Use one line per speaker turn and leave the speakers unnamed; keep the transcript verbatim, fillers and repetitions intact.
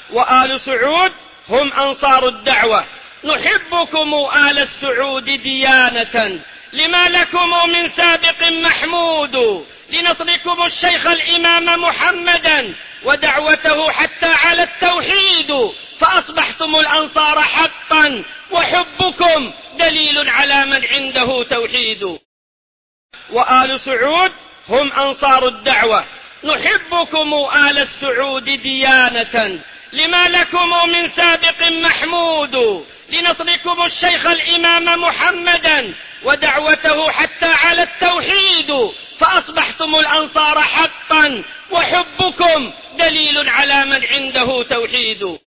وآل سعود هم أنصار الدعوة. نحبكم آل السعود ديانة، لما لكم من سابق محمود، لنصركم الشيخ الإمام محمدا ودعوته حتى على التوحيد، فأصبحتم الأنصار حقا، وحبكم دليل على من عنده توحيد. وآل سعود هم أنصار الدعوة. نحبكم آل السعود ديانة، لما لكم من سابق محمود، لنصركم الشيخ الإمام محمدا ودعوته حتى على التوحيد، فأصبحتم الأنصار حقا، وحبكم دليل على من عنده توحيد.